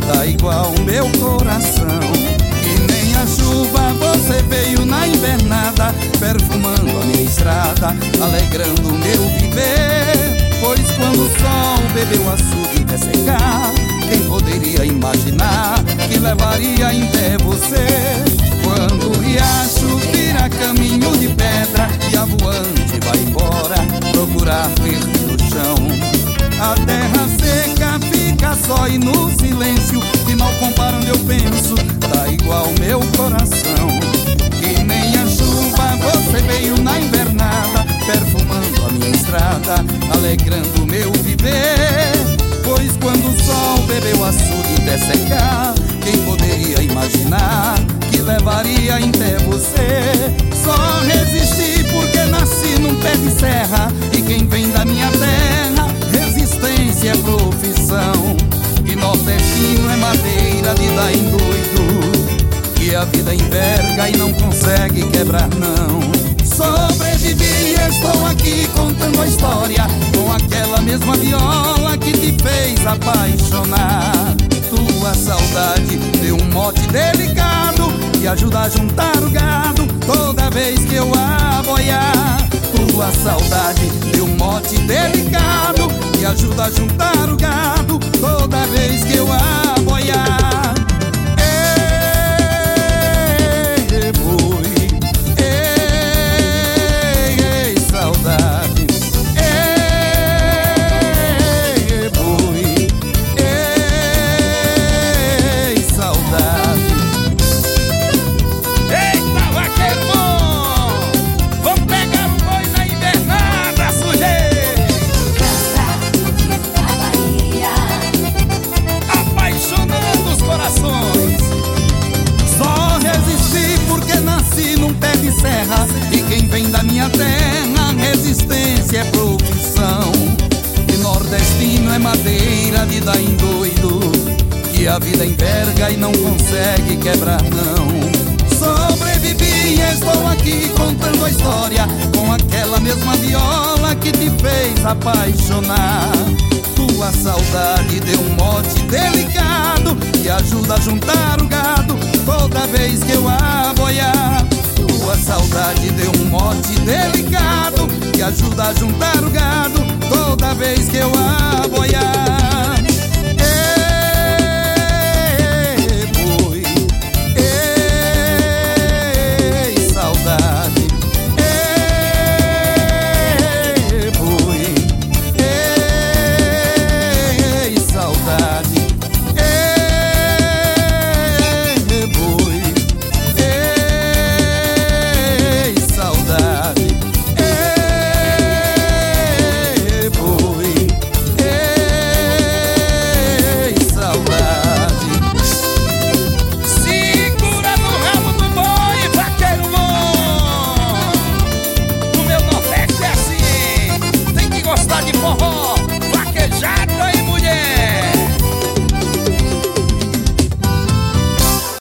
tá igual o meu coração. E nem a chuva você veio na invernada, perfumando a minha estrada, alegrando o meu viver. Pois quando o sol bebeu o açude até secar, quem poderia imaginar que levaria até você? Quando o riacho vira caminho de pedra e a voante vai embora procurar verde no chão, a terra seca fica só e no silêncio, que mal comparando eu penso, tá igual meu coração. E nem a chuva você veio na invernada, perfumando a minha estrada, alegrando o meu viver. Pois quando o sol bebeu açude até secar, quem poderia imaginar que levaria até você? Só resisti porque nasci num pé de serra, e quem vem da minha terra, resistência é profissão. E nordestino é madeira de dar em doido, que a vida enverga e não consegue quebrar não. Sobrevivi e estou aqui contando a história, com aquela mesma viola que te fez apaixonar. Tua saudade deu um mote delicado que ajuda a juntar o gado toda vez que eu aboiar. Tua saudade deu um mote delicado que ajuda a juntar o gado toda vez que eu aboiar. Ei, boi, ei, saudade. Ei, boi, ei, saudade. Eita, vaqueiro bom! Vamos pegar o boi na invernada, sujeito! Da Bahia, Apaixonando os corações. Só resisti porque nasci num pé de serra, e quem vem da minha terra, resistência é profissão. E nordestino é madeira de dar em doido, que a vida enverga e não consegue quebrar não. Sobrevivi e estou aqui contando a história, com aquela mesma viola que te fez apaixonar. Tua saudade deu um mote delicado que ajuda a juntar o gado toda vez que eu aboiar. Tua saudade deu um mote delicado que ajuda a juntar o gado toda vez que eu aboiar.